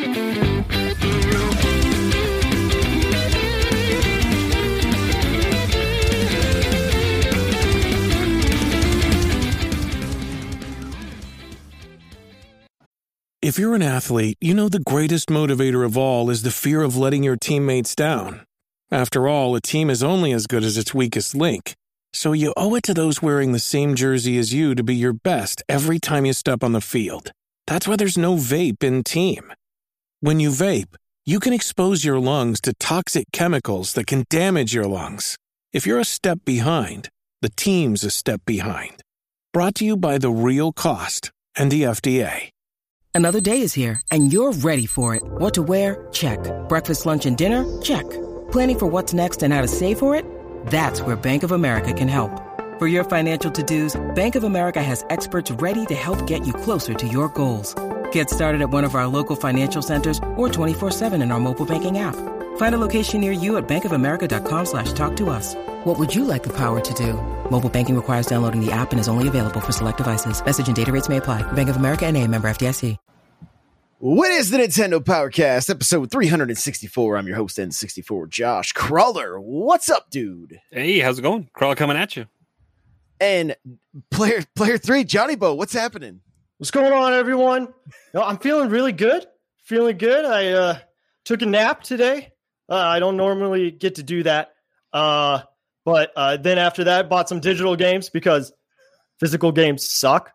If you're an athlete, you know the greatest motivator of all is the fear of letting your teammates down. After all, a team is only as good as its weakest link. So you owe it to those wearing the same jersey as you to be your best every time you step on the field. That's why there's no vape in team. When you vape, you can expose your lungs to toxic chemicals that can damage your lungs. If you're a step behind, the team's a step behind. Brought to you by The Real Cost and the FDA. Another day is here, and you're ready for it. What to wear? Check. Breakfast, lunch, and dinner? Check. Planning for what's next and how to save for it? That's where Bank of America can help. For your financial to-dos, Bank of America has experts ready to help get you closer to your goals. Get started at one of our local financial centers or 24/7 in our mobile banking app. Find a location near you at bankofamerica.com/talktous. What would you like the power to do? Mobile banking requires downloading the app and is only available for select devices. Message and data rates may apply. Bank of America N.A., member FDIC. What is the Nintendo Powercast, episode 364? I'm your host, N64, Josh Crawler. What's up, dude? Hey, how's it going? Crawler coming at you. And player 3, Johnny Bo, what's happening? What's going on, everyone? I'm feeling really good. I took a nap today. I don't normally get to do that. But then after that, bought some digital games because physical games suck.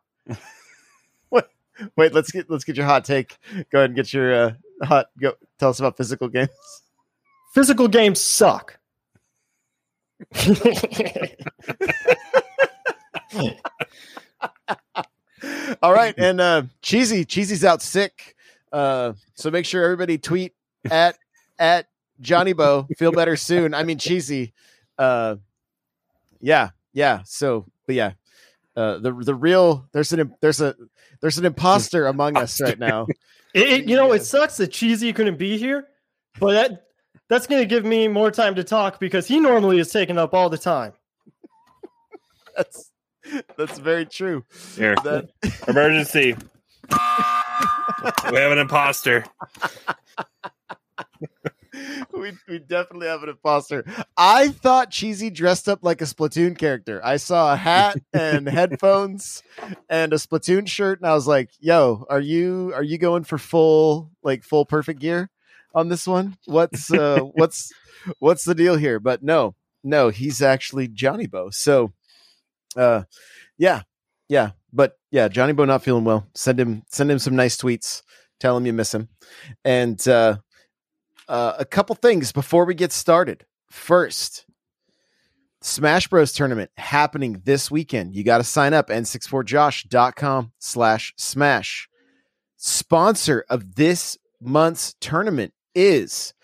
Wait, let's get your hot take. Go ahead and get your go. Tell us about physical games. Physical games suck. All right, and Cheesy's out sick. So make sure everybody tweet at Johnny Bo. Feel better soon. I mean Cheesy. Yeah. So, but yeah, the real there's an imposter among us right now. It sucks that Cheesy couldn't be here, but that's going to give me more time to talk because he normally is taken up all the time. That's very true. Here, emergency. We have an imposter. We definitely have an imposter. I thought Cheesy dressed up like a Splatoon character. I saw a hat and headphones and a Splatoon shirt, and I was like, "Yo, are you going for full perfect gear on this one? What's the deal here?" But no, he's actually Johnny Bo. So, yeah. But yeah, Johnny Bo not feeling well. Send him some nice tweets. Tell him you miss him, and a couple things before we get started. First, Smash Bros tournament happening this weekend. You got to sign up, n64josh.com/smash. Sponsor of this month's tournament is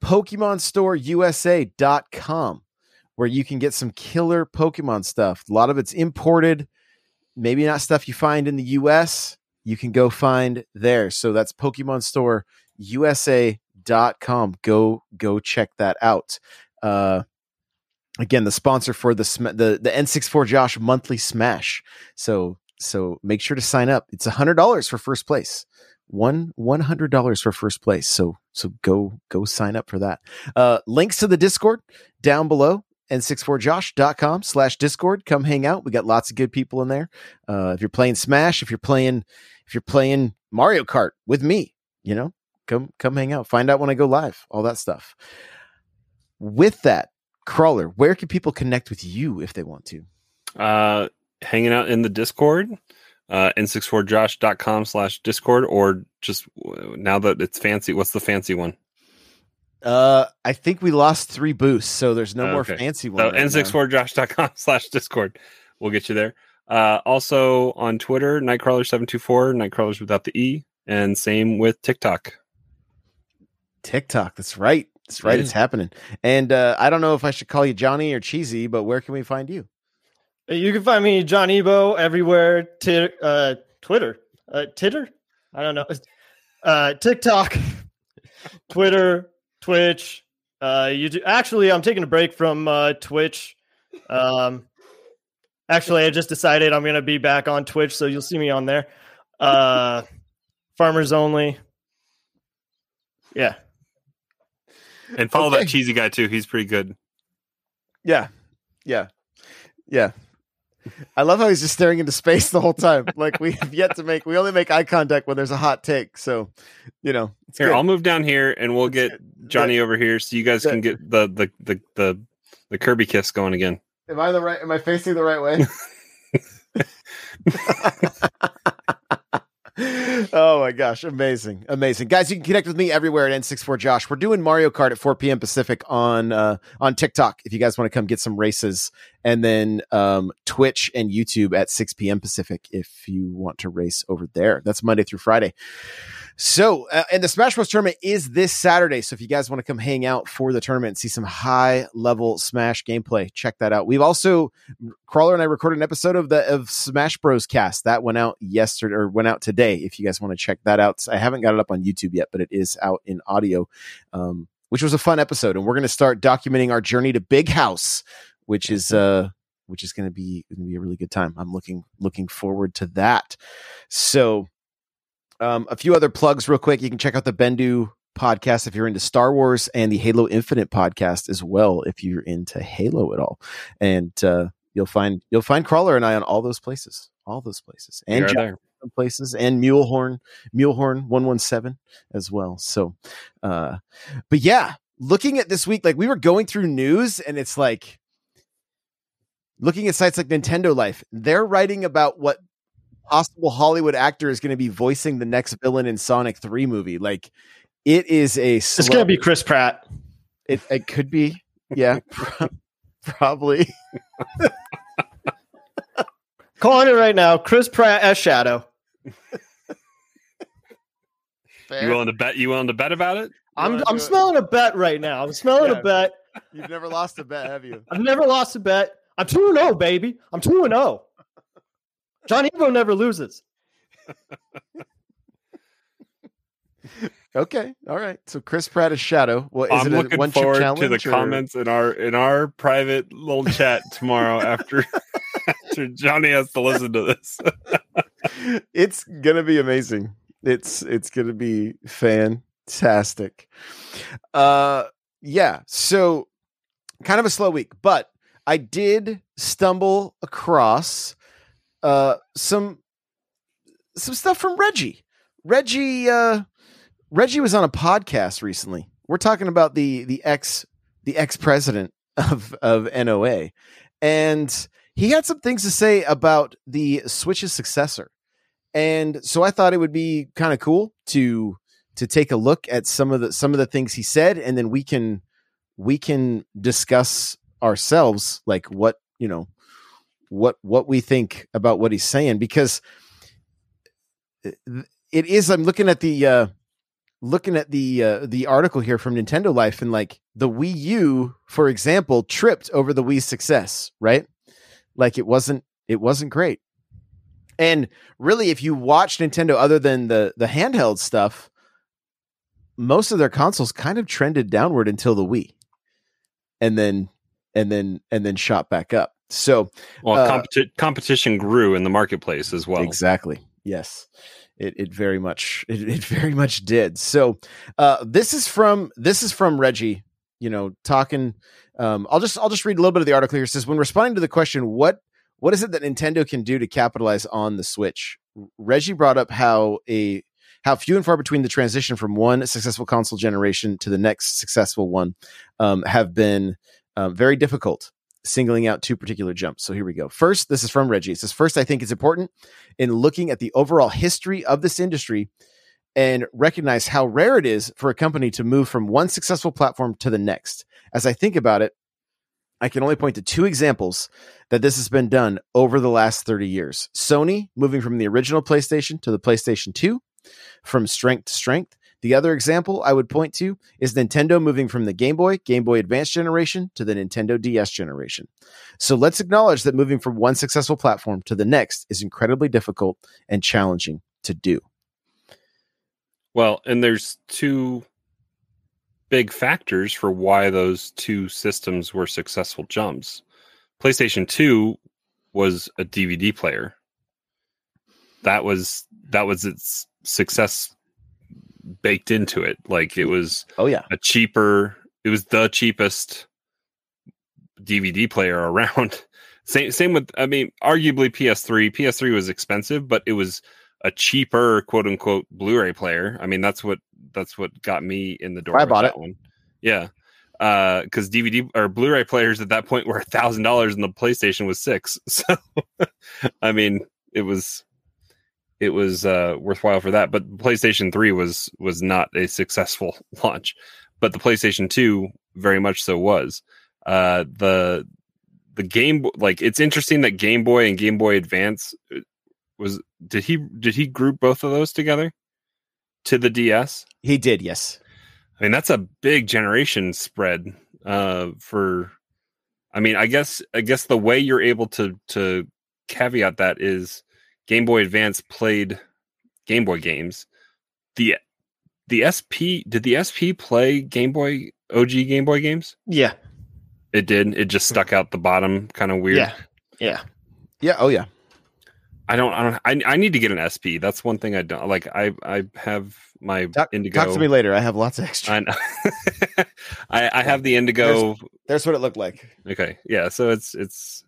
PokemonStoreUSA.com, where you can get some killer Pokemon stuff. A lot of it's imported, maybe not stuff you find in the US. You can go find there. So that's PokemonStoreUSA.com. Go check that out. Again, the sponsor for the N64 Josh monthly Smash. So make sure to sign up. It's $100 for first place. $100 for first place. So go sign up for that. Links to the Discord down below. n64josh.com/discord. Come hang out. We got lots of good people in there. If you're playing Smash, if you're playing Mario Kart with me, come hang out. Find out when I go live. All that stuff. With that, Crawler, where can people connect with you if they want to? Hanging out in the Discord, n64josh.com/discord, or just now that it's fancy. What's the fancy one? I think we lost 3 boosts, so there's no more fancy one. So n64josh.com/discord. We'll get you there. Also on Twitter, Nightcrawler724, Nightcrawlers without the E, and same with TikTok. That's right. Yeah. It's happening. And I don't know if I should call you Johnny or Cheesy, but where can we find you? You can find me, Johnny Bo, everywhere. Twitter. Titter? I don't know. TikTok, Twitter, Twitch. YouTube. Actually, I'm taking a break from Twitch. Actually, I just decided I'm going to be back on Twitch, so you'll see me on there. Farmers Only. Yeah. And follow that cheesy guy too. He's pretty good. Yeah. I love how he's just staring into space the whole time. Like we only make eye contact when there's a hot take. So, it's Here, good. I'll move down here and we'll get Johnny over here so you guys can get the Kirby kiss going again. Am I facing the right way? Oh my gosh, amazing guys. You can connect with me everywhere at N64Josh. We're doing Mario Kart at 4 p.m. Pacific on TikTok if you guys want to come get some races, and then Twitch and YouTube at 6 p.m. Pacific if you want to race over there. That's Monday through Friday. So, and the Smash Bros. Tournament is this Saturday. So if you guys want to come hang out for the tournament and see some high level Smash gameplay, check that out. We've also, Crawler and I recorded an episode of Smash Bros. Cast that went out today. If you guys want to check that out, I haven't got it up on YouTube yet, but it is out in audio, which was a fun episode. And we're going to start documenting our journey to Big House, which is going to be a really good time. I'm looking forward to that. So, a few other plugs real quick. You can check out the Bendu podcast if you're into Star Wars, and the Halo Infinite podcast as well if you're into Halo at all. And you'll find Crawler and I on all those places, and there. Places, and Mulehorn 117 as well. So, but yeah, looking at this week, like we were going through news, and it's like looking at sites like Nintendo Life. They're writing about what possible Hollywood actor is going to be voicing the next villain in Sonic 3 movie. Like it is it's going to be Chris Pratt. It could be. Yeah, probably. Calling it right now. Chris Pratt as Shadow. Fair. You willing to bet about it? I'm smelling a bet right now. I'm smelling a bet. You've never lost a bet, have you? I've never lost a bet. I'm 2-0, baby. I'm 2-0. John Evo never loses. Okay, all right. So Chris Pratt is Shadow. Well, is I'm it looking a one-chip forward challenge to the comments in our private little chat tomorrow after Johnny has to listen to this. It's gonna be amazing. It's gonna be fantastic. Yeah. So kind of a slow week, but I did stumble across some stuff from Reggie. Reggie was on a podcast recently. We're talking about the ex president of NOA, and he had some things to say about the Switch's successor. And so I thought it would be kind of cool to take a look at some of the things he said, and then we can discuss ourselves, like what we think about what he's saying, because it is. I'm looking at the article here from Nintendo Life, and like the Wii U, for example, tripped over the Wii's success, right? Like it wasn't great. And really, if you watch Nintendo, other than the handheld stuff, most of their consoles kind of trended downward until the Wii, and then shot back up. So, competition grew in the marketplace as well. Exactly. Yes, it very much did. So, this is from Reggie. Talking. I'll just read a little bit of the article here. It says, when responding to the question, what is it that Nintendo can do to capitalize on the Switch? Reggie brought up how few and far between the transition from one successful console generation to the next successful one have been very difficult, singling out two particular jumps. So here we go. First, this is from Reggie. It says, first, I think it's important in looking at the overall history of this industry and recognize how rare it is for a company to move from one successful platform to the next. As I think about it, I can only point to two examples that this has been done over the last 30 years. Sony moving from the original PlayStation to the PlayStation 2 from strength to strength. The other example I would point to is Nintendo moving from the Game Boy Advance generation to the Nintendo DS generation. So let's acknowledge that moving from one successful platform to the next is incredibly difficult and challenging to do. Well, and there's two big factors for why those two systems were successful jumps. PlayStation 2 was a DVD player. That was its success baked into it. Like it was Oh yeah. the cheapest DVD player around. Same with, I mean, arguably PS3. PS3 was expensive, but it was a cheaper quote unquote Blu-ray player. I mean, that's what got me in the door. I bought that it. one. Yeah. Because DVD or Blu-ray players at that point were $1,000 and the PlayStation was $6. So, I mean, it was worthwhile for that. But PlayStation 3 was not a successful launch, but the PlayStation 2 very much so was. The game, like, it's interesting that Game Boy and Game Boy Advance did he group both of those together to the DS? He did, yes. I mean, that's a big generation spread for. I mean, I guess the way you're able to caveat that is Game Boy Advance played Game Boy games. The SP, did the SP play Game Boy OG Game Boy games? Yeah, it did. It just stuck out the bottom, kind of weird. Yeah. Oh yeah. I need to get an SP. That's one thing I don't like. I have my Indigo. Talk to me later. I have lots of extra. I have the Indigo. There's what it looked like. Okay, yeah. So it's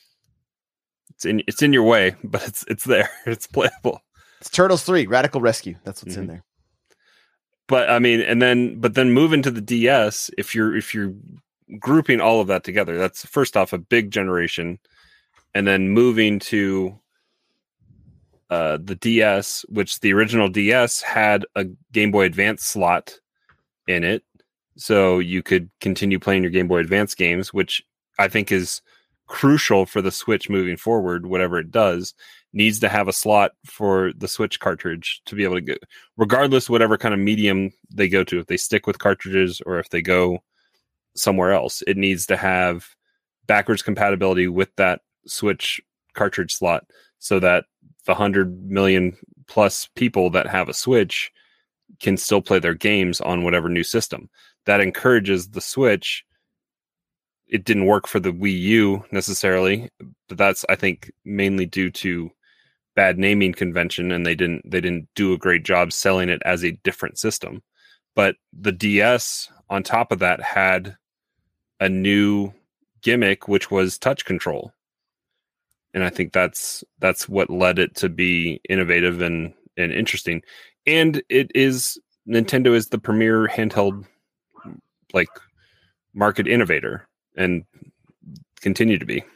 in your way, but it's there. It's playable. It's Turtles 3 Radical Rescue. That's what's in there. But I mean, but then move into the DS. If you're grouping all of that together, that's first off a big generation, and then moving to the DS, which the original DS had a Game Boy Advance slot in it, so you could continue playing your Game Boy Advance games, which I think is crucial for the Switch moving forward. Whatever it does, needs to have a slot for the Switch cartridge to be able to go, regardless whatever kind of medium they go to. If they stick with cartridges or if they go somewhere else, it needs to have backwards compatibility with that Switch cartridge slot, so that the 100 million plus people that have a Switch can still play their games on whatever new system. That encourages the Switch. It didn't work for the Wii U necessarily, but that's, I think, mainly due to bad naming convention, and they didn't do a great job selling it as a different system. But the DS on top of that had a new gimmick, which was touch control. And I think that's what led it to be innovative and interesting. And Nintendo is the premier handheld like market innovator and continue to be.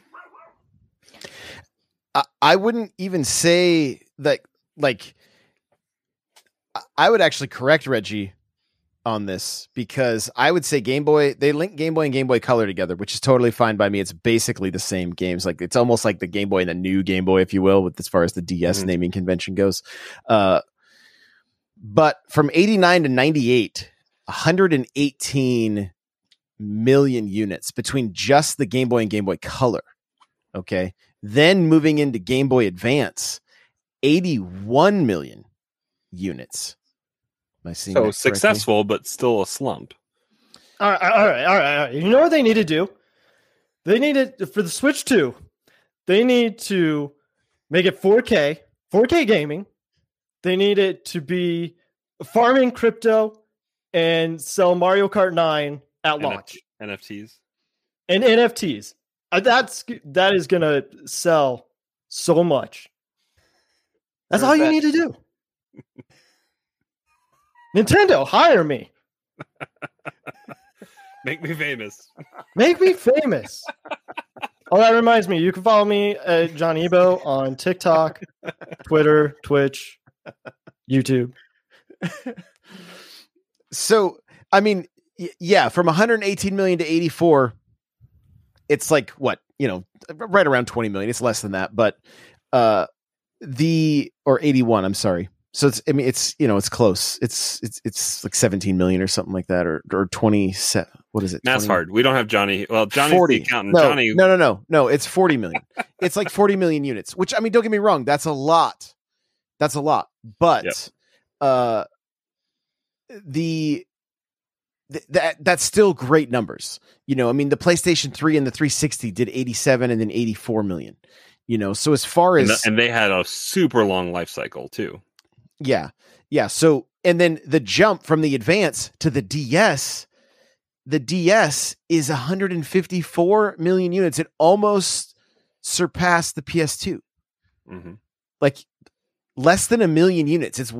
I wouldn't even say that, like, I would actually correct Reggie on this, because I would say Game Boy, they link Game Boy and Game Boy Color together, which is totally fine by me. It's basically the same games. Like, it's almost like the Game Boy and the new Game Boy, if you will, with as far as the DS naming convention goes. But from 89 to 98, 118 million units between just the Game Boy and Game Boy Color. Okay. Then moving into Game Boy Advance, 81 million units. So successful, but still a slump. All right. You know what they need to do? They need it for the Switch 2. They need to make it 4K gaming. They need it to be farming crypto and sell Mario Kart 9 at launch. NFTs. And NFTs. That is going to sell so much. That's all you need to do. Nintendo, hire me. Make me famous. Make me famous. Oh, that reminds me. You can follow me at John Ebo on TikTok, Twitter, Twitch, YouTube. So, I mean, yeah, from 118 million to 84, it's like what, right around 20 million. It's less than that, but or 81. I'm sorry. So it's close. It's like 17 million or something like that, or 27. What is it? That's 20? hard. We don't have Johnny. Well, Johnny's 40. the accountant. No, Johnny. No. It's 40 million. It's like 40 million units, which, I mean, don't get me wrong. That's a lot. But, Yep. That's still great numbers. I mean, the PlayStation 3 and the 360 did 87 and then 84 million. So as far as and they had a super long life cycle too. Yeah. So, and then the jump from the Advance to the DS is 154 million units. It almost surpassed the PS2. Mm-hmm. Like less than a million units. It's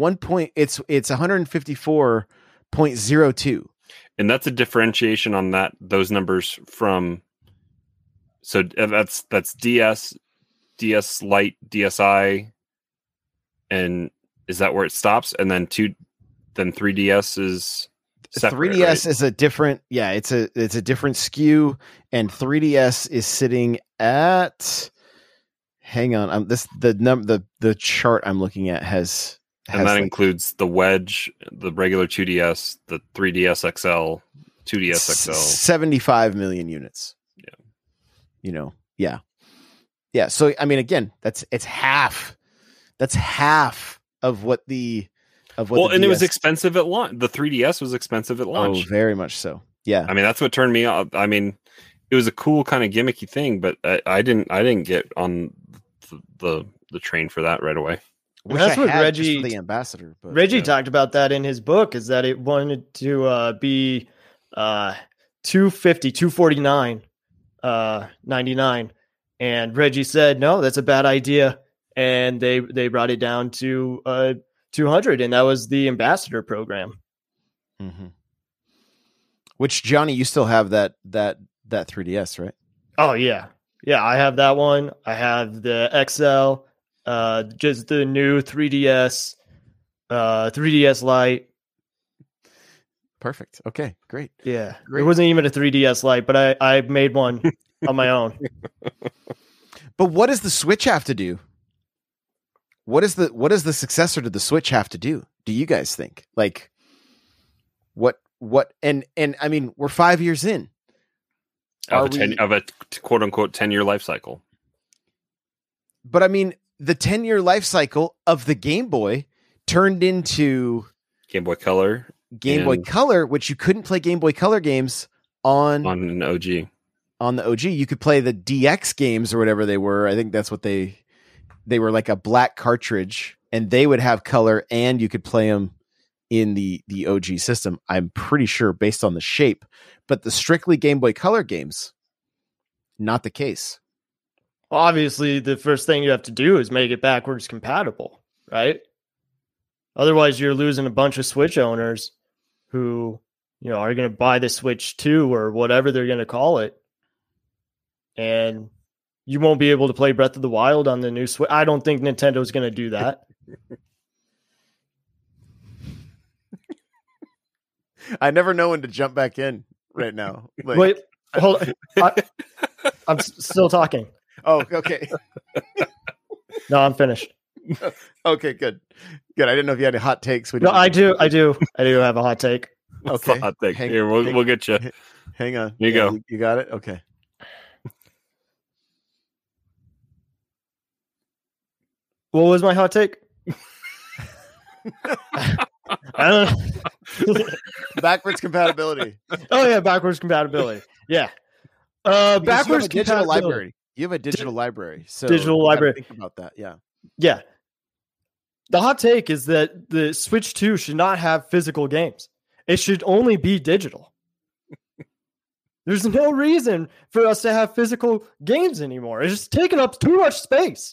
154.02. And that's a differentiation on those numbers from. So that's DS Lite, DSi, and is that where it stops? And then 3DS is separate, 3DS right? is a different. Yeah, it's a different SKU, and 3DS is sitting at. Hang on, the chart I'm looking at has and that includes the Wedge, the regular 2DS, the 3DS XL, 2DS XL, 75 million units. Yeah. So I mean, again, it's half. That's half of what the and it was expensive at launch. The 3DS was expensive at launch. Oh, very much so. Yeah. I mean, that's what turned me off. I mean, it was a cool kind of gimmicky thing, but I didn't get on the train for that right away. That's what Reggie, the ambassador. But, Reggie talked about that in his book. Is that it wanted to be 249. 99, and Reggie said no, that's a bad idea, and they brought it down to 200, and that was the ambassador program. Mm-hmm. Which, Johnny, you still have that 3DS, right? Oh yeah, I have that one. I have the XL, just the new 3DS, 3DS Lite. Perfect. Okay, great. Yeah, great. It wasn't even a 3DS Lite, but I made one on my own. But what does the Switch have to do? What does the successor to the Switch have to do? Do you guys think? Like, what? And I mean, we're 5 years in of a quote unquote 10-year life cycle. But I mean, the 10-year life cycle of the Game Boy turned into Game Boy Color. Boy Color, which you couldn't play Game Boy Color games on an OG. On the OG, you could play the DX games or whatever they were. I think that's what they were, like a black cartridge, and they would have color, and you could play them in the OG system. I'm pretty sure based on the shape, but the strictly Game Boy Color games, not the case. Obviously, the first thing you have to do is make it backwards compatible, right? Otherwise, you're losing a bunch of Switch owners who, are going to buy the Switch 2 or whatever they're going to call it. And you won't be able to play Breath of the Wild on the new Switch. I don't think Nintendo's going to do that. I never know when to jump back in right now. Like, wait, hold on. I'm still talking. Oh, okay. No, I'm finished. Okay, good. I didn't know if you had any hot takes. No, I do have a hot take. Okay. Hot take. Here, we'll get you. Hang on. Here you go. You got it? Okay. What was my hot take? I don't know. Backwards compatibility. Oh yeah, backwards compatibility. Yeah. Backwards digital library. You have a digital library. So digital library. Think about that. Yeah. Yeah. The hot take is that the Switch 2 should not have physical games. It should only be digital. There's no reason for us to have physical games anymore. It's just taking up too much space.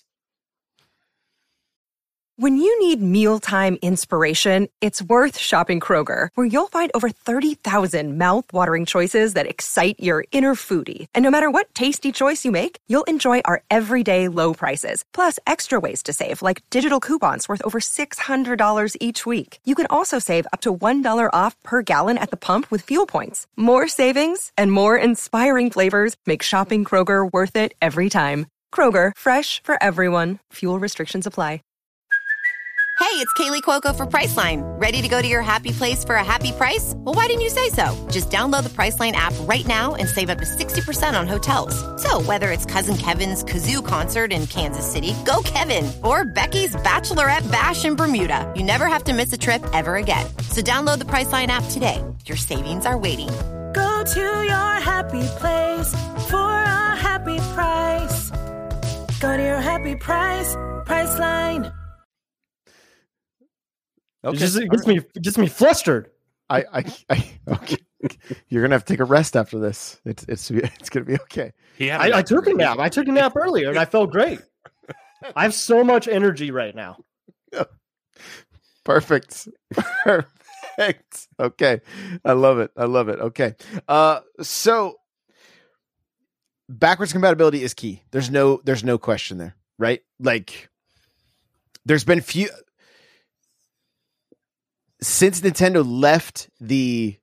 When you need mealtime inspiration, it's worth shopping Kroger, where you'll find over 30,000 mouth-watering choices that excite your inner foodie. And no matter what tasty choice you make, you'll enjoy our everyday low prices, plus extra ways to save, like digital coupons worth over $600 each week. You can also save up to $1 off per gallon at the pump with fuel points. More savings and more inspiring flavors make shopping Kroger worth it every time. Kroger, fresh for everyone. Fuel restrictions apply. Hey, it's Kaylee Cuoco for Priceline. Ready to go to your happy place for a happy price? Well, why didn't you say so? Just download the Priceline app right now and save up to 60% on hotels. So whether it's Cousin Kevin's Kazoo Concert in Kansas City, go Kevin, or Becky's Bachelorette Bash in Bermuda, you never have to miss a trip ever again. So download the Priceline app today. Your savings are waiting. Go to your happy place for a happy price. Go to your happy price, Priceline. Okay. It gets me flustered. Okay. You're gonna have to take a rest after this. It's gonna be okay. I took a nap. I took a nap earlier and I felt great. I have so much energy right now. Perfect. Okay. I love it. Okay. So backwards compatibility is key. There's no question there, right? Like there's been few since Nintendo left the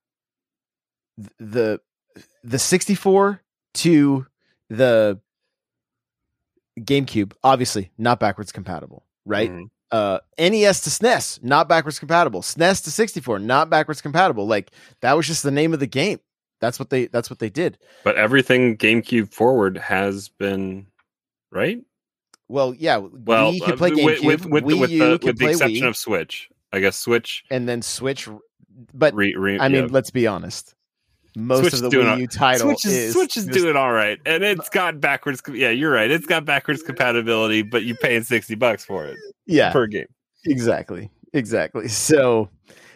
64 to the GameCube, obviously not backwards compatible, right? Mhm. NES to SNES, not backwards compatible. SNES to 64, not backwards compatible. Like that was just the name of the game. That's what they did. But everything GameCube forward has been right. Well, yeah. Well, Wii could play GameCube. with the exception Wii, of Switch, I guess Switch and then Switch. But I mean, let's be honest. Most Switch of the is doing Wii U title Switch is doing all right, and it's got backwards. Yeah, you're right. It's got backwards compatibility, but you're paying $60 for it. Yeah, per game. Exactly. So,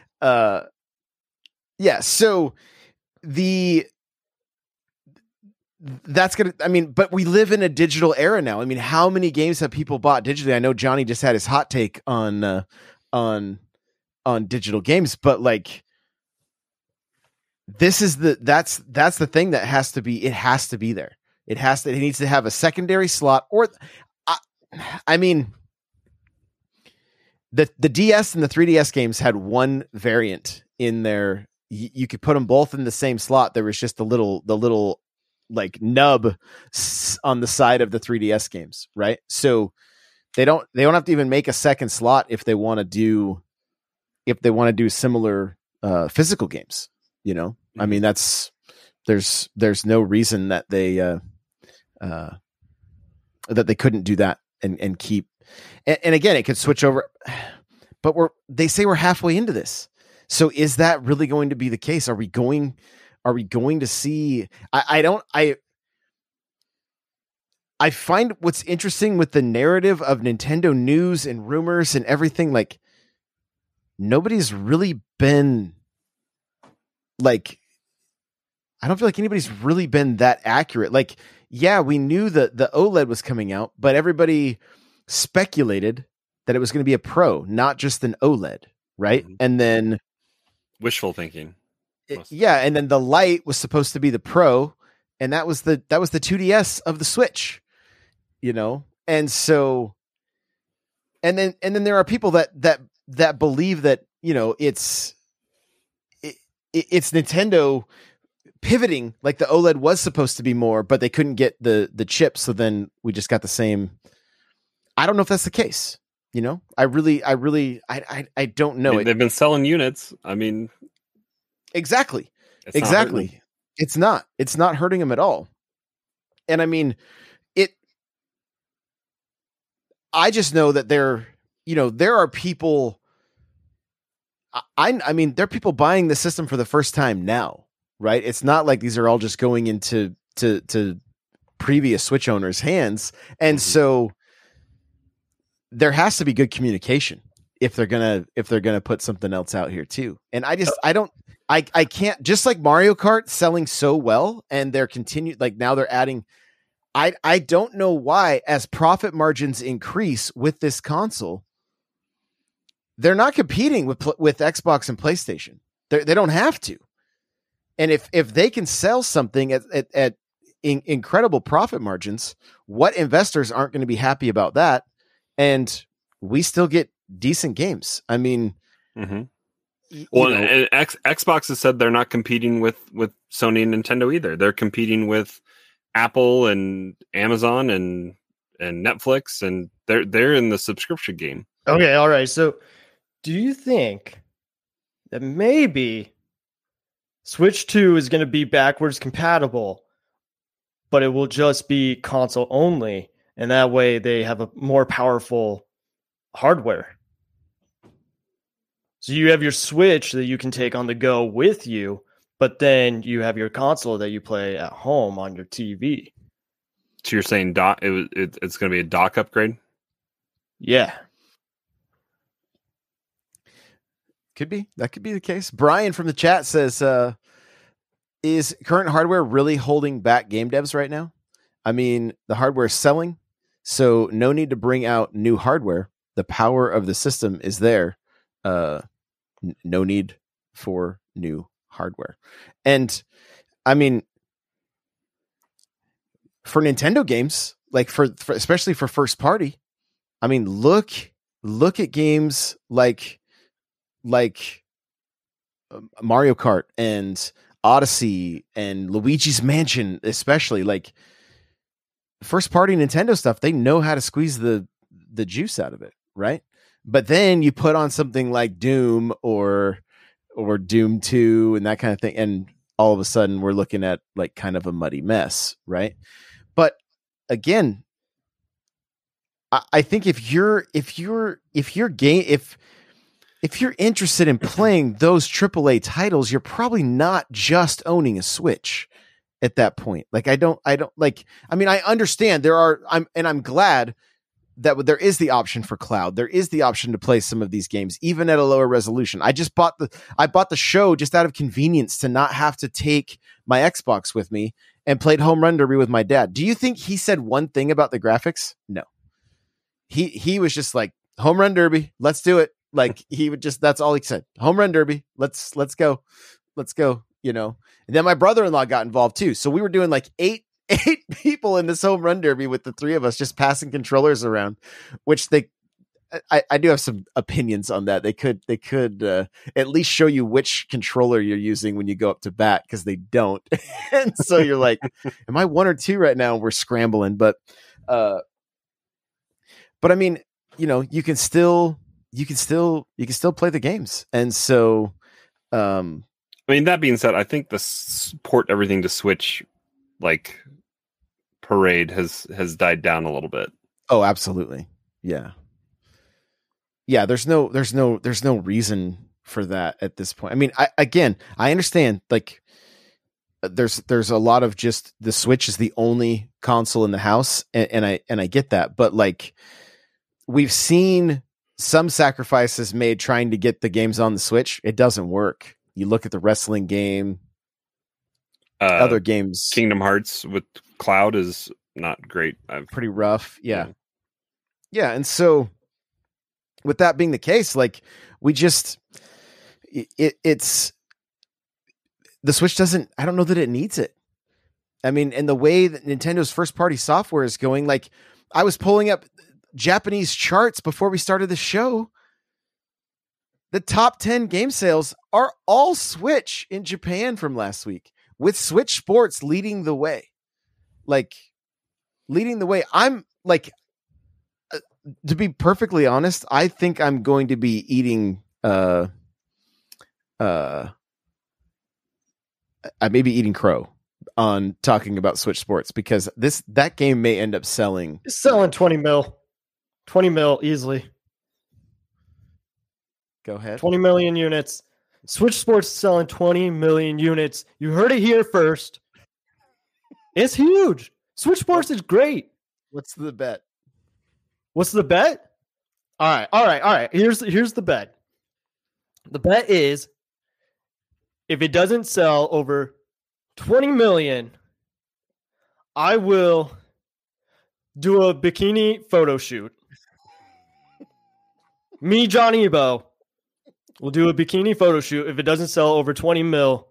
yeah. So that's gonna. I mean, but we live in a digital era now. I mean, how many games have people bought digitally? I know Johnny just had his hot take on digital games, but like. That's the thing that has to be. It has to be there. It needs to have a secondary slot, or I mean, the DS and the 3DS games had one variant in there. You could put them both in the same slot. There was just the little like nub on the side of the 3DS games, right? So they don't have to even make a second slot if they want to do similar physical games. You know, I mean, there's no reason that they couldn't do that and keep, and again, it could switch over, but they say we're halfway into this. So is that really going to be the case? Are we going to see, I find what's interesting with the narrative of Nintendo news and rumors and everything, like nobody's really been like, I don't feel like anybody's really been that accurate. Like, yeah, we knew that the OLED was coming out, but everybody speculated that it was going to be a Pro, not just an OLED, right? Mm-hmm. And then wishful thinking. And then the Lite was supposed to be the Pro, and that was the 2DS of the Switch, you know? And so and then there are people that believe that, you know, it's Nintendo pivoting, like the OLED was supposed to be more, but they couldn't get the chip, so then we just got the same. I don't know if that's the case. You know, I don't know. I mean, they've been selling units. I mean, exactly. It's not hurting them at all. And I mean, I just know that there are people. I mean, there are people buying the system for the first time now, right? It's not like these are all just going into to previous Switch owners' hands. And so there has to be good communication if they're gonna put something else out here too. And I can't, just like Mario Kart selling so well and they're continued, like now they're adding, I don't know why, as profit margins increase with this console, they're not competing with Xbox and PlayStation. They don't have to. And if they can sell something at incredible profit margins, what investors aren't going to be happy about that? And we still get decent games. I mean, and Xbox has said they're not competing with Sony and Nintendo either. They're competing with Apple and Amazon and Netflix, and they're in the subscription game. Okay, all right. So do you think that maybe Switch 2 is going to be backwards compatible, but it will just be console only, and that way they have a more powerful hardware? So you have your Switch that you can take on the go with you, but then you have your console that you play at home on your TV. So you're saying it's going to be a dock upgrade? Yeah. Could be. That could be the case. Brian from the chat says, is current hardware really holding back game devs right now? I mean, the hardware is selling, so no need to bring out new hardware. The power of the system is there. No need for new hardware. And I mean, for Nintendo games, like for especially for first party, I mean, look at games like Mario Kart and Odyssey and Luigi's Mansion, especially like first party Nintendo stuff. They know how to squeeze the juice out of it, right? But then you put on something like Doom or Doom 2 and that kind of thing, and all of a sudden we're looking at like kind of a muddy mess, right? But again, I think if you're interested in playing those AAA titles, you're probably not just owning a Switch at that point. Like I understand I'm glad that there is the option for cloud. There is the option to play some of these games, even at a lower resolution. I bought the show just out of convenience to not have to take my Xbox with me, and played Home Run Derby with my dad. Do you think he said one thing about the graphics? No. He was just like, Home Run Derby, let's do it. Like that's all he said. Home Run Derby, let's go. You know. And then my brother-in-law got involved too. So we were doing like eight people in this Home Run Derby with the three of us just passing controllers around, which I do have some opinions on that. They could at least show you which controller you're using when you go up to bat, because they don't. And so you're like, am I 1 or 2 right now? And we're scrambling, but I mean, you know, you can still play the games. And so, I mean, that being said, I think the port everything to Switch, like parade has died down a little bit. Oh, absolutely. Yeah. Yeah, there's no reason for that at this point. I mean, I understand, like there's a lot of just the Switch is the only console in the house, and I get that, but like we've seen some sacrifices made trying to get the games on the Switch. It doesn't work. You look at the wrestling game, other games. Kingdom Hearts with cloud is not great. Pretty rough. Yeah. And so with that being the case, like we just, it's the Switch doesn't, I don't know that it needs it. I mean, and the way that Nintendo's first party software is going, like I was pulling up Japanese charts before we started the show. The top 10 game sales are all Switch in Japan from last week, with Switch Sports leading the way. I'm like, to be perfectly honest, I think I'm going to be eating, I may be eating crow on talking about Switch Sports, because that game may end up selling. It's selling 20 mil easily. Go ahead. 20 million units. Switch Sports is selling 20 million units. You heard it here first. It's huge. Switch Sports is great. What's the bet? What's the bet? All right. Here's the bet. The bet is, if it doesn't sell over 20 million, I will do a bikini photo shoot. Me, Johnny Ebo, will do a bikini photo shoot if it doesn't sell over 20 mil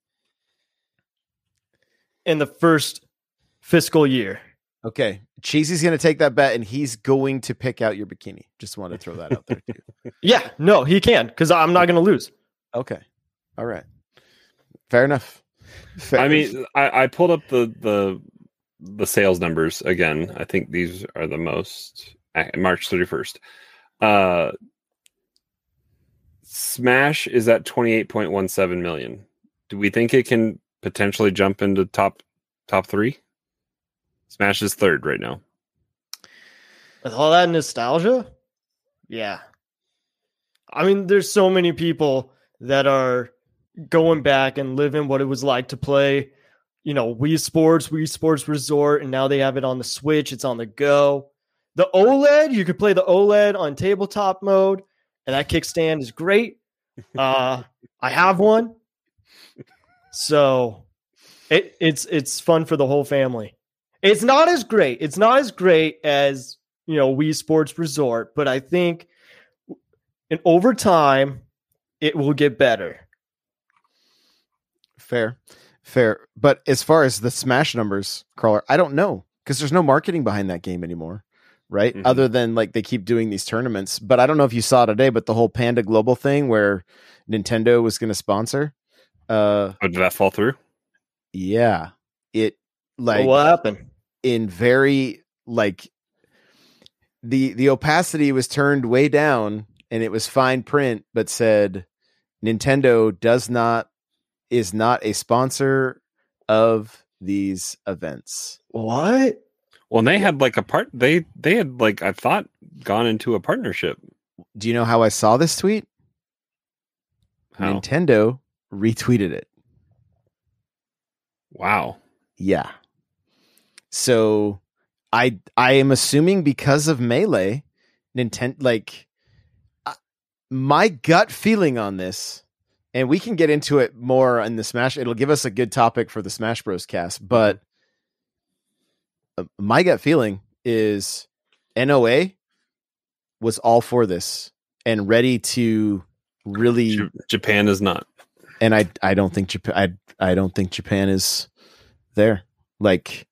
in the first fiscal year. Okay. Cheesy's going to take that bet, and he's going to pick out your bikini. Just want to throw that out there too. Yeah, no, he can, because I'm not going to lose. Okay. All right. Fair enough. Mean, I pulled up the sales numbers again. I think these are the most March 31st. Smash is at 28.17 million. Do we think it can potentially jump into top 3? Smash is 3rd right now. With all that nostalgia? Yeah. I mean, there's so many people that are going back and living what it was like to play, you know, Wii Sports Resort, and now they have it on the Switch. It's on the go. The OLED, you could play the OLED on tabletop mode, and that kickstand is great. I have one. So it's fun for the whole family. It's not as great. It's not as great as, Wii Sports Resort, but I think over time it will get better. Fair. But as far as the Smash numbers, Crawler, I don't know, because there's no marketing behind that game anymore, right? Mhm. Other than like they keep doing these tournaments. But I don't know if you saw today, but the whole Panda Global thing where Nintendo was going to sponsor. Oh, did that fall through? Yeah. It like What happened? in very like the opacity was turned way down and it was fine print, but said Nintendo is not a sponsor of these events. What? Well, they had like they had like, I thought, gone into a partnership. Do you know how I saw this tweet? How? Nintendo retweeted it. Wow. Yeah. So I am assuming because of Melee, my gut feeling on this, and we can get into it more in the Smash. It'll give us a good topic for the Smash Bros. Cast, but my gut feeling is NOA was all for this and ready to really. Japan is not, and I don't think Japan. I don't think Japan is there. Like,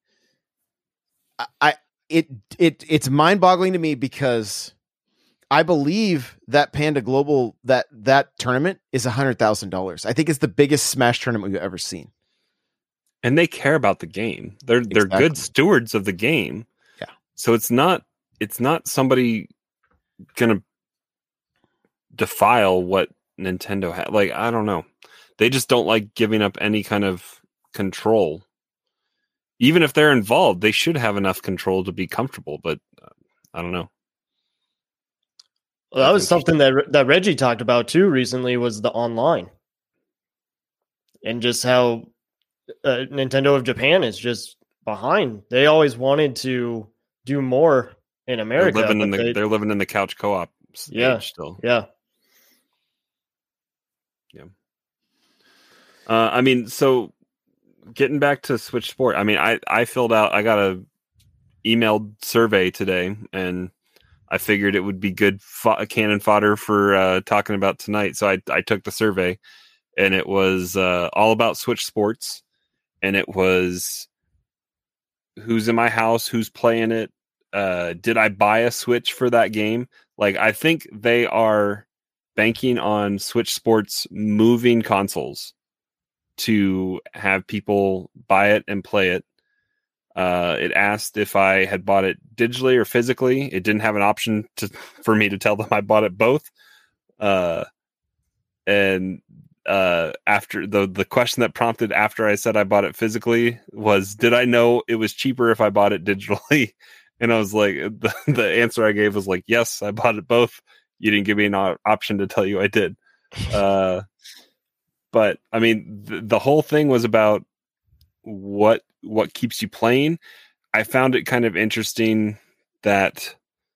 it's mind boggling to me because I believe that Panda Global that tournament is $100,000. I think it's the biggest Smash tournament we've ever seen. and they care about the game. They're Exactly. good stewards of the game. Yeah. So it's not somebody gonna defile what Nintendo had. Like, I don't know. They just don't like giving up any kind of control. Even if they're involved, they should have enough control to be comfortable. But I don't know. Well, that was something that Reggie talked about too recently, was the online, and just how Nintendo of Japan is just behind. They always wanted to do more in America. They're living in the couch co-op stage still. Yeah. I mean, so getting back to Switch Sport, I mean, I filled out, I got a emailed survey today, and I figured it would be good cannon fodder for talking about tonight. So I took the survey, and it was all about Switch Sports, and it was who's in my house, who's playing it, did I buy a Switch for that game? Like, I think they are banking on Switch Sports moving consoles to have people buy it and play it. It asked if I had bought it digitally or physically. It didn't have an option for me to tell them I bought it both. And after the question that prompted after I said I bought it physically was, did I know it was cheaper if I bought it digitally? And I was like, the answer I gave was like, yes, I bought it both. You didn't give me an option to tell you I did. But I mean, the whole thing was about what keeps you playing. I found it kind of interesting that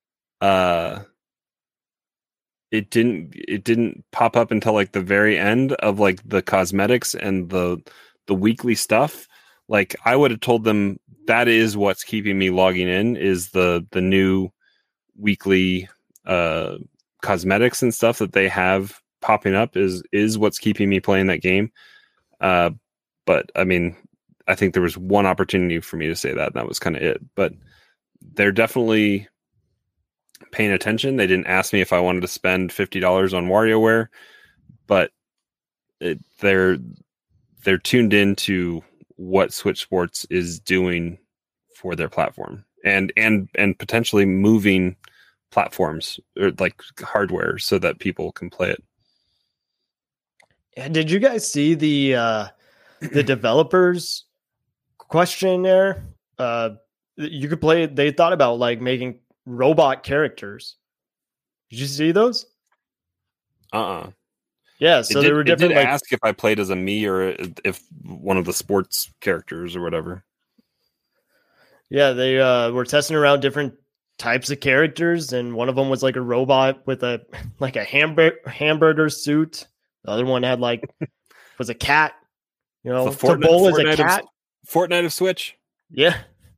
it didn't pop up until like the very end of like the cosmetics and the weekly stuff. Like, I would have told them that is what's keeping me logging in, is the new weekly cosmetics and stuff that they have popping up is what's keeping me playing that game. But I mean, I think there was one opportunity for me to say that, and that was kind of it. But they're definitely paying attention. They didn't ask me if I wanted to spend $50 on WarioWare, but they're tuned into what Switch Sports is doing for their platform, and potentially moving platforms or like hardware so that people can play it. Did you guys see the developers questionnaire? You could play it. They thought about like making robot characters. Did you see those? Yeah, so there were different. It did ask if I played as a me or if one of the sports characters or whatever. Yeah, they were testing around different types of characters, and one of them was like a robot with a hamburger suit The other one had was a cat. You know, The Fortnite- to bowl as a Fortnite of- cat. Fortnite of Switch. Yeah.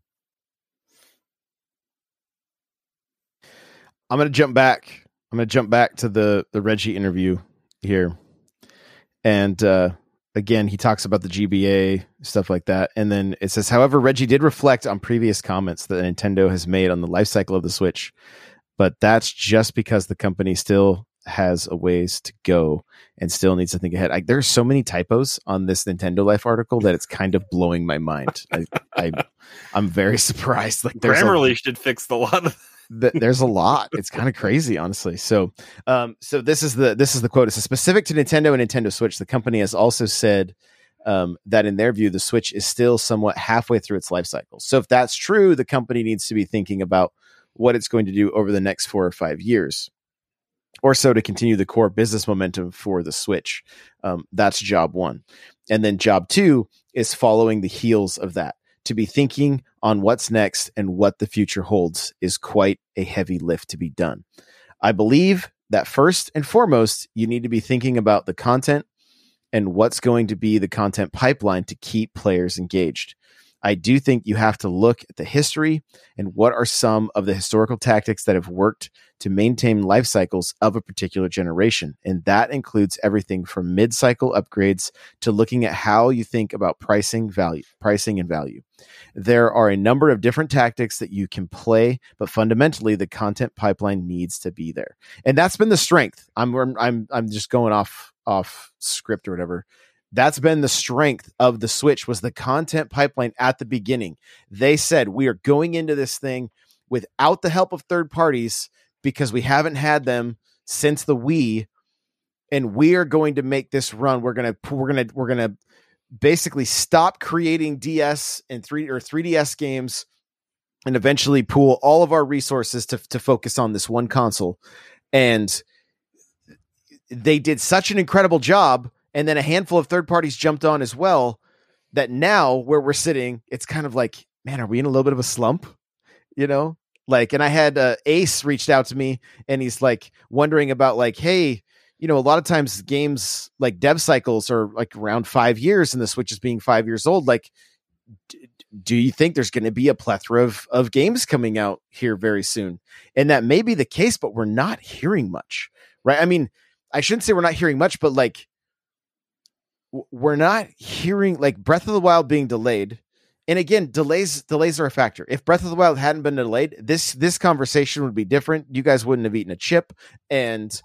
I'm going to jump back. I'm going to jump back to the Reggie interview here. And again, he talks about the GBA, stuff like that. And then it says, however, Reggie did reflect on previous comments that Nintendo has made on the life cycle of the Switch. But that's just because the company still has a ways to go and still needs to think ahead. There's so many typos on this Nintendo Life article that it's kind of blowing my mind. I'm very surprised. Like Grammarly should fix a lot of there's a lot. It's kind of crazy, honestly. So this is the quote. It's specific to Nintendo and Nintendo Switch. The company has also said that in their view, the Switch is still somewhat halfway through its life cycle. So if that's true, the company needs to be thinking about what it's going to do over the next 4 or 5 years or so to continue the core business momentum for the Switch. That's job one. And then job two is following the heels of that. To be thinking on what's next and what the future holds is quite a heavy lift to be done. I believe that first and foremost, you need to be thinking about the content and what's going to be the content pipeline to keep players engaged. I do think you have to look at the history and what are some of the historical tactics that have worked to maintain life cycles of a particular generation. And that includes everything from mid-cycle upgrades to looking at how you think about pricing and value. There are a number of different tactics that you can play, but fundamentally the content pipeline needs to be there. And that's been the strength. I'm just going off script or whatever. That's been the strength of the Switch, was the content pipeline at the beginning. They said, we are going into this thing without the help of third parties because we haven't had them since the Wii, and we are going to make this run. We're going to basically stop creating DS and 3DS games and eventually pool all of our resources to focus on this one console. And they did such an incredible job. And then a handful of third parties jumped on as well, that now where we're sitting, it's kind of like, man, are we in a little bit of a slump? You know, and I had Ace reached out to me and he's like wondering about hey, you know, a lot of times games like dev cycles are like around 5 years and the Switch is being 5 years old. Do you think there's going to be a plethora of games coming out here very soon? And that may be the case, but we're not hearing much, right? I mean, I shouldn't say we're not hearing much, but we're not hearing Breath of the Wild being delayed. And again, delays are a factor. If Breath of the Wild hadn't been delayed, this conversation would be different. You guys wouldn't have eaten a chip and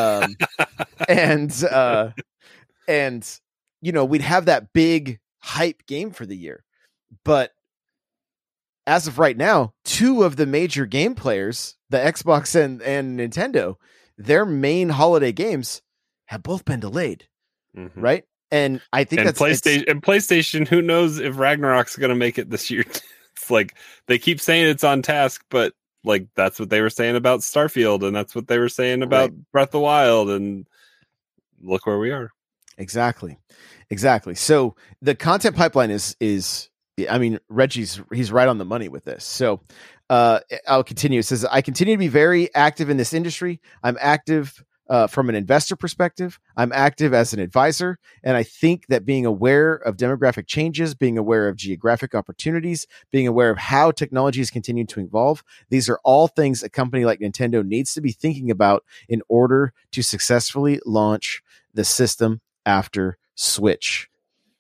you know, we'd have that big hype game for the year. But as of right now, two of the major game players, the Xbox and Nintendo, their main holiday games have both been delayed. Mm-hmm. Right? And I think that's PlayStation. Who knows if Ragnarok's going to make it this year? It's they keep saying it's on task, but that's what they were saying about Starfield, and that's what they were saying about Breath of the Wild, and look where we are. Exactly. So the content pipeline is I mean, he's right on the money with this. So I'll continue. It says, I continue to be very active in this industry. I'm active from an investor perspective. I'm active as an advisor. And I think that being aware of demographic changes, being aware of geographic opportunities, being aware of how technologies continue to evolve, these are all things a company like Nintendo needs to be thinking about in order to successfully launch the system after Switch.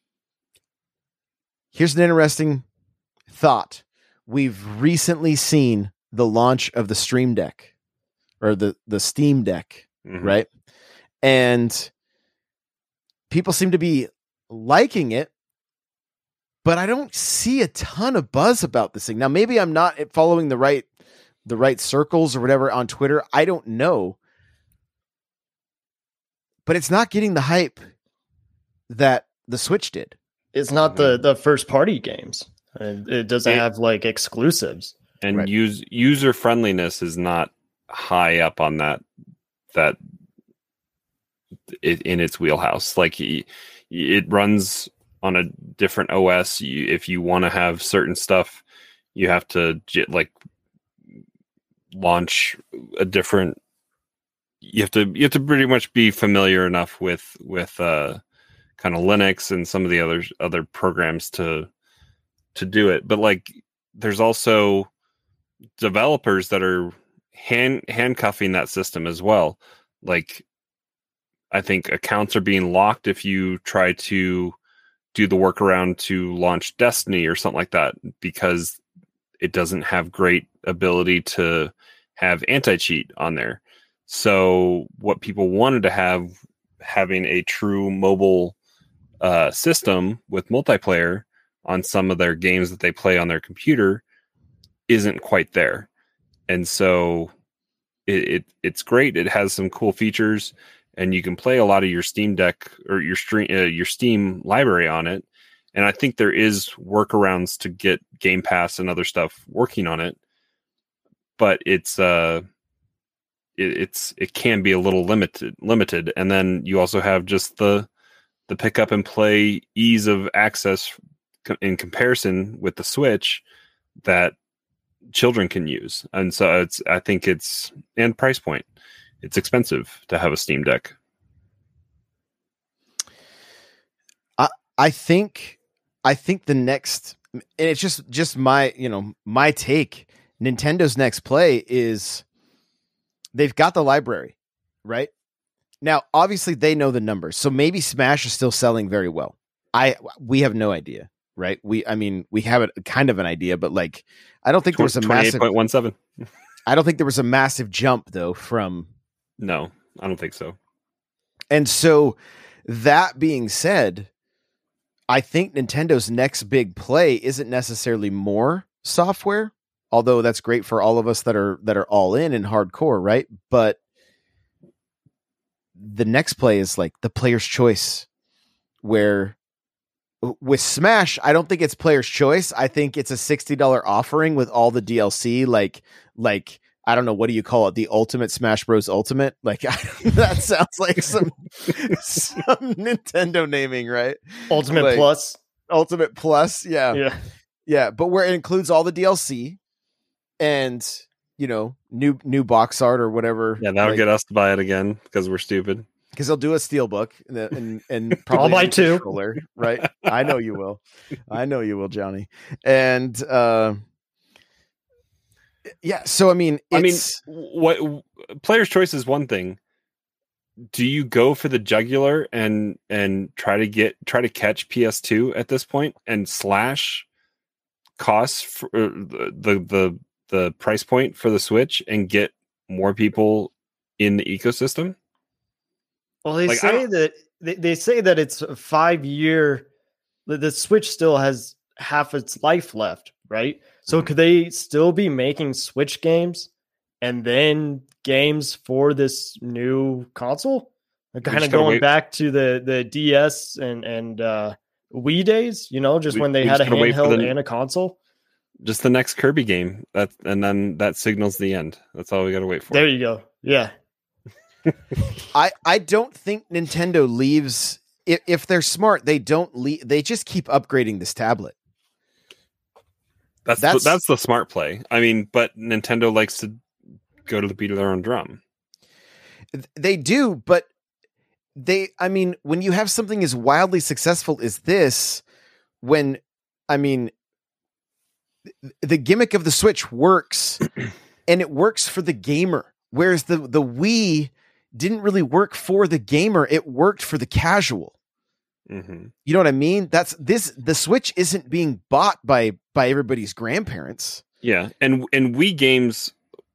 Here's an interesting thought. We've recently seen the launch of the Stream Deck or the Steam Deck. Mm-hmm. Right. And people seem to be liking it, but I don't see a ton of buzz about this thing. Now, maybe I'm not following the right circles or whatever on Twitter. I don't know, but it's not getting the hype that the Switch did. It's not the first party games. It doesn't have exclusives. And user friendliness is not high up on that in its wheelhouse. It runs on a different OS. If you want to have certain stuff, you have to launch a different you have to pretty much be familiar enough with kind of Linux and some of the other programs to do it. But like, there's also developers that are handcuffing that system as well. Like, I think accounts are being locked if you try to do the workaround to launch Destiny or something like that, because it doesn't have great ability to have anti-cheat on there. So what people wanted to having a true mobile system with multiplayer on some of their games that they play on their computer isn't quite there. And so it's great. It has some cool features, and you can play a lot of your Steam Deck or your Steam library on it. And I think there is workarounds to get Game Pass and other stuff working on it, but it can be a little limited. And then you also have just the pick up and play ease of access in comparison with the Switch that children can use. And so I think and price point. It's expensive to have a Steam Deck. I think the next, and it's just my take. Nintendo's next play is they've got the library, right? Now, obviously they know the numbers. So maybe Smash is still selling very well. We have no idea, right? We have a kind of an idea, but like, I don't think there was a massive 28.17. I don't think there was a massive jump though from. No, I don't think so. And so that being said, I think Nintendo's next big play isn't necessarily more software, although that's great for all of us that are all in and hardcore, right? But the next play is like the player's choice, where with Smash, I don't think it's player's choice. I think it's a $60 offering with all the DLC, like I don't know, what do you call it? The Ultimate Smash Bros. Ultimate? Like, that sounds like some Nintendo naming, right? Ultimate Plus. Ultimate Plus, yeah. Yeah, but where it includes all the DLC and, new box art or whatever. Yeah, that'll get us to buy it again because we're stupid. Because they'll do a steelbook and probably I'll buy two. Right? I know you will, Johnny. And yeah, so what player's choice is one thing. Do you go for the jugular and try to catch PS2 at this point and slash costs for the price point for the Switch and get more people in the ecosystem? Well, they say that it's a 5-year. The Switch still has half its life left, right? So could they still be making Switch games and then games for this new console? Kind of going back to the DS and Wii days, just when they had a handheld and a console. Just the next Kirby game, and then that signals the end. That's all we got to wait for. There you go. Yeah. I don't think Nintendo leaves. If they're smart, they don't leave. They just keep upgrading this tablet. That's the smart play. But Nintendo likes to go to the beat of their own drum. They do, but when you have something as wildly successful as this, the gimmick of the Switch works, and it works for the gamer, whereas the Wii didn't really work for the gamer. It worked for the casual. Mm-hmm. You know what I mean? The Switch isn't being bought by everybody's grandparents. Yeah. And Wii games,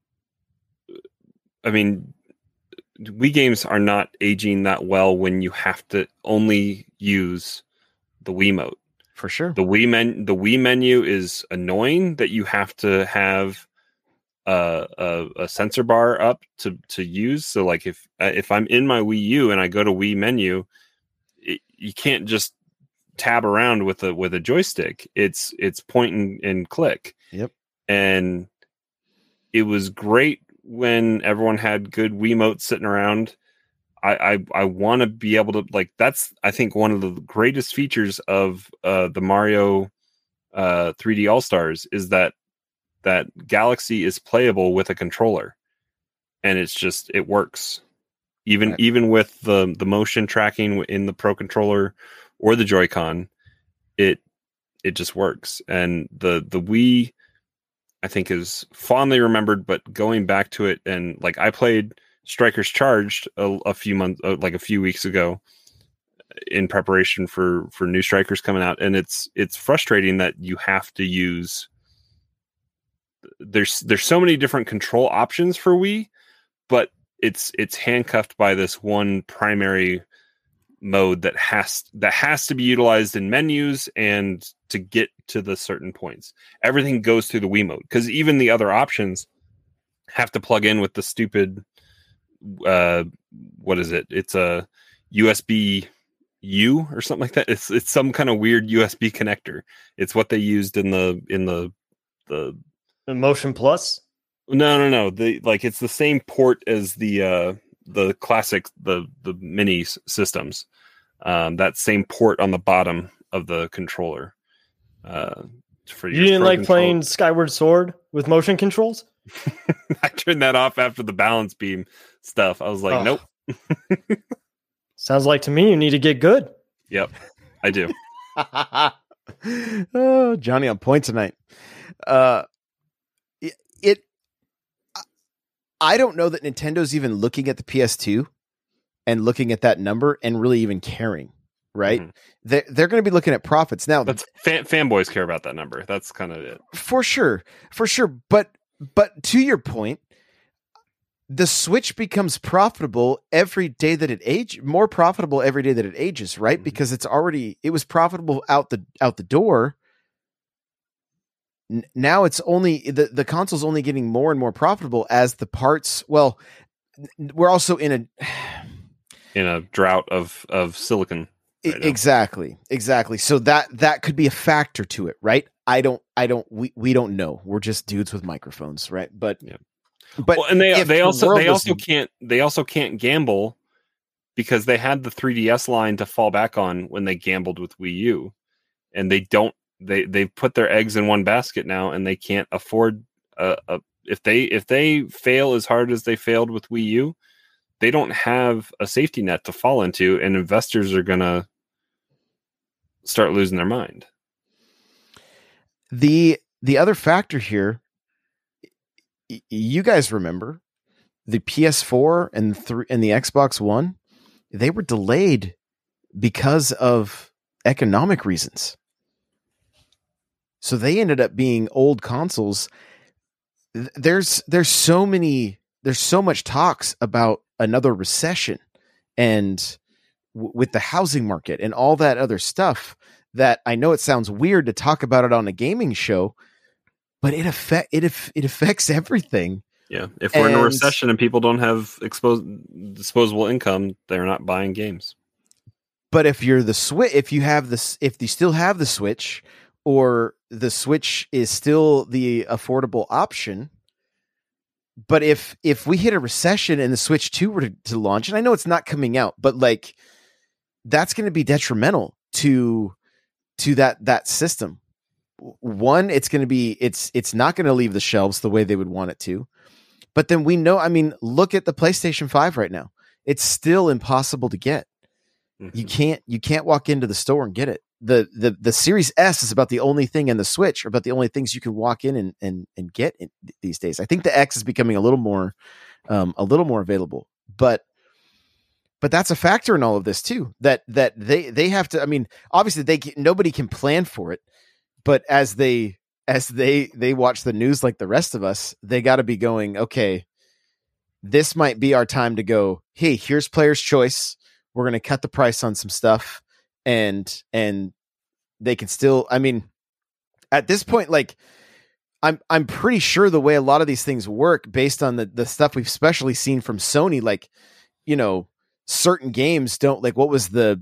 Wii games are not aging that well when you have to only use the Wiimote. For sure. The Wii menu is annoying that you have to have a sensor bar up to use. So like if I'm in my Wii U and I go to Wii menu, you can't just tab around with a joystick. It's point and click. Yep. And it was great when everyone had good Wiimotes sitting around. I want to be able to, like, that's, I think, one of the greatest features of the Mario 3D All-Stars is that Galaxy is playable with a controller, and it works. Even with the motion tracking in the Pro Controller or the Joy-Con, it just works. And the Wii, I think, is fondly remembered, but going back to it, and like I played Strikers Charged a few weeks ago in preparation for new Strikers coming out, and it's frustrating that you have to use. There's so many different control options for Wii, but it's handcuffed by this one primary mode that has to be utilized in menus and to get to the certain points. Everything goes through the Wii mode, because even the other options have to plug in with the stupid what is it? It's a USB U or something like that. It's some kind of weird USB connector. It's what they used in the Motion Plus. No. It's the same port as the classic the mini systems. That same port on the bottom of the controller. For you didn't like playing Skyward Sword with motion controls? I turned that off after the balance beam stuff. I was like, nope. Sounds like to me you need to get good. Yep, I do. Oh, Johnny on point tonight. I don't know that Nintendo's even looking at the PS2 and looking at that number and really even caring, right? Mm-hmm. They're going to be looking at profits now. That's fanboys care about that number. That's kind of it, for sure. But to your point, the Switch becomes profitable every day that it more profitable every day that it ages, right? Mm-hmm. Because it was profitable out the door. Now it's only the console's only getting more and more profitable as the parts. Well, we're also in a drought of silicon. Right exactly. So that could be a factor to it, right? We don't know. We're just dudes with microphones, right? But yeah. But well, and they also can't gamble, because they had the 3DS line to fall back on when they gambled with Wii U, and they've put their eggs in one basket now, and they can't afford if they fail as hard as they failed with Wii U, they don't have a safety net to fall into, and investors are gonna start losing their mind. The other factor here, you guys remember the PS4 and the Xbox One, they were delayed because of economic reasons. So they ended up being old consoles. There's so much talks about another recession and with the housing market and all that other stuff that I know it sounds weird to talk about it on a gaming show, but it affects everything. Yeah. If we're in a recession and people don't have disposable income, they're not buying games. But if you're the Switch, if you still have the Switch, or the Switch is still the affordable option, but if we hit a recession and the Switch 2 were to launch, and I know it's not coming out, but like that's going to be detrimental to that system. One, it's going to be it's not going to leave the shelves the way they would want it to. But then we know, I mean, look at the PlayStation 5 right now. It's still impossible to get. Mm-hmm. You can't walk into the store and get it. The Series S is about the only thing in the Switch, or about the only things you can walk in and get these days. I think the X is becoming a little more available, but that's a factor in all of this too, that they have to, I mean, obviously nobody can plan for it, but as they watch the news like the rest of us, they got to be going, okay, this might be our time to go, hey, here's player's choice. We're going to cut the price on some stuff. And they can still, I mean, at this point, like I'm pretty sure the way a lot of these things work, based on the stuff we've especially seen from Sony, like, you know, certain games don't, like, what was that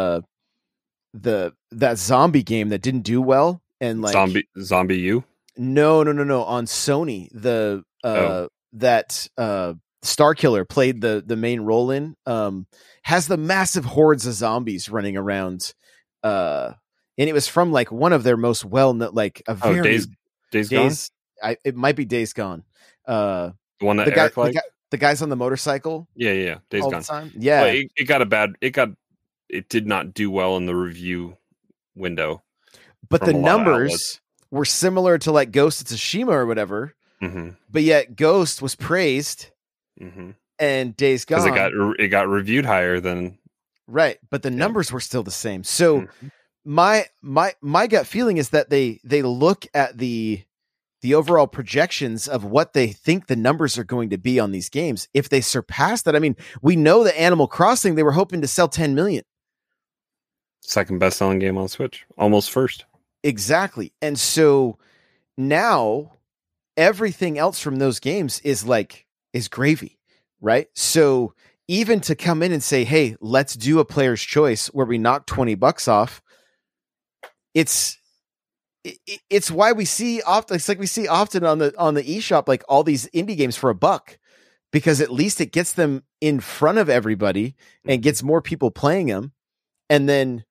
zombie game that didn't do well, and like Zombie U? No, on Sony, that Starkiller played the main role in, has the massive hordes of zombies running around, and it was from like one of their most well-known, like a very Days Gone. It might be Days Gone. The one that Eric liked? The guys on the motorcycle. Yeah. Days all Gone. the time. Yeah. Well, it did not do well in the review window. But the from a lot of numbers outlets. were similar to like Ghost of Tsushima or whatever. Mm-hmm. But yet Ghost was praised Mm-hmm. and Days Gone. Because it got reviewed higher than right. But the numbers were still the same. So Mhm. my gut feeling is that they look at the overall projections of what they think the numbers are going to be on these games. If they surpass that, I mean, we know that Animal Crossing, they were hoping to sell 10 million. second best selling game on Switch, almost first. Exactly. And so now everything else from those games is gravy, right? So even to come in and say, hey, let's do a player's choice where we knock $20 off. It's why we see often. It's like we see often on the eShop, like all these indie games for $1, because at least it gets them in front of everybody and gets more people playing them. And then,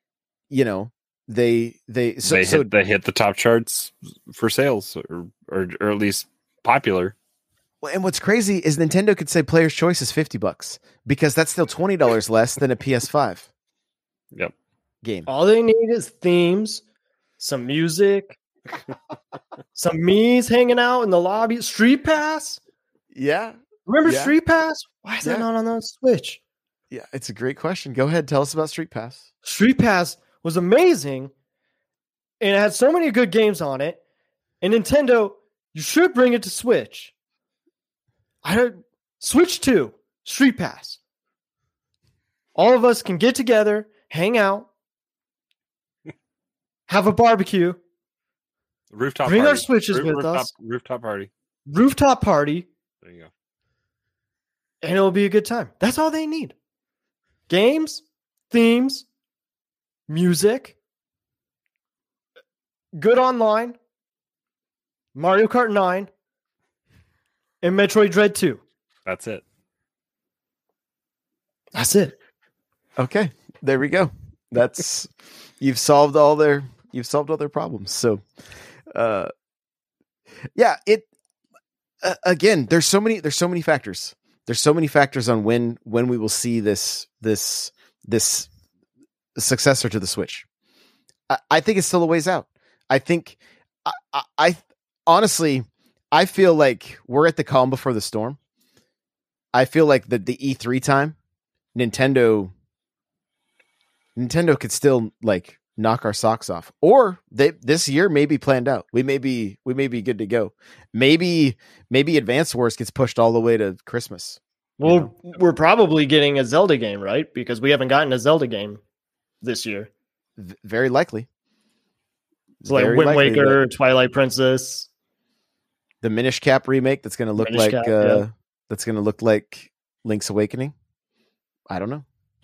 they hit the top charts for sales or at least popular. Well, and what's crazy is Nintendo could say player's choice is $50 because that's still $20 less than a PS5 game. All they need is themes, some music, some me's hanging out in the lobby. Street Pass. Yeah. Remember Yeah. Street Pass? Why is that not on the Switch? Yeah, it's a great question. Go ahead, tell us about Street Pass. Street Pass was amazing, and it had so many good games on it. And Nintendo, you should bring it to Switch. Switch 2, Street Pass. All of us can get together, hang out, have a barbecue, Rooftop bring party. our Switches with us. Rooftop party. Rooftop party, There you go. and it'll be a good time. That's all they need. Games, themes, music, good online, Mario Kart 9, and Metroid Dread 2. That's it. That's it. Okay, there we go. That's you've solved all their problems. So, yeah, again, there's so many factors. There's so many factors on when we will see this successor to the Switch. I think it's still a ways out. I think I honestly, I feel like we're at the calm before the storm. I feel like the E3 time, Nintendo could still like knock our socks off, or this year may be planned out. We may be good to go. Maybe Advance Wars gets pushed all the way to Christmas. Well, we're probably getting a Zelda game, right? Because we haven't gotten a Zelda game this year. Very likely. It's like Very Wind likely Waker, Twilight Princess, the Minish Cap remake that's going to look Minish like Cap, yeah. that's going to look like Link's Awakening. I don't know.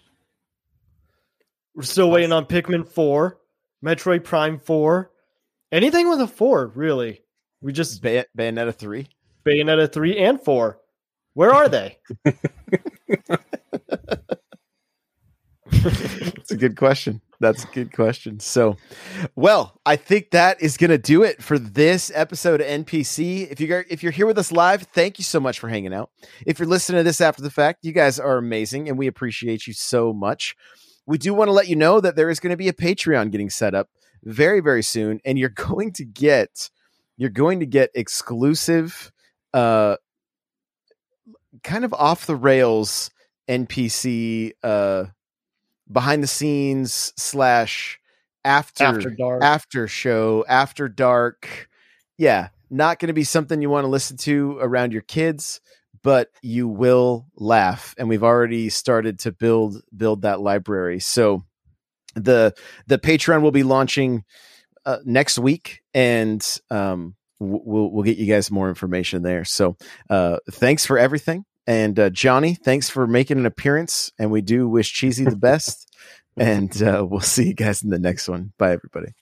We're still waiting on Pikmin 4, Metroid Prime 4. Anything with a 4, really. We just Bayonetta 3. Bayonetta 3 and 4. Where are they? That's a good question. That's a good question. So, well, I think that is going to do it for this episode of NPC. If you're here with us live, thank you so much for hanging out. If you're listening to this after the fact, you guys are amazing and we appreciate you so much. We do want to let you know that there is going to be a Patreon getting set up very, very soon, and you're going to get exclusive kind of off the rails NPC behind the scenes / after show, after dark. Yeah, not going to be something you want to listen to around your kids, but you will laugh. And we've already started to build that library. So the Patreon will be launching next week, and we'll get you guys more information there. So thanks for everything. And Johnny, thanks for making an appearance. And we do wish Cheesy the best. And we'll see you guys in the next one. Bye, everybody.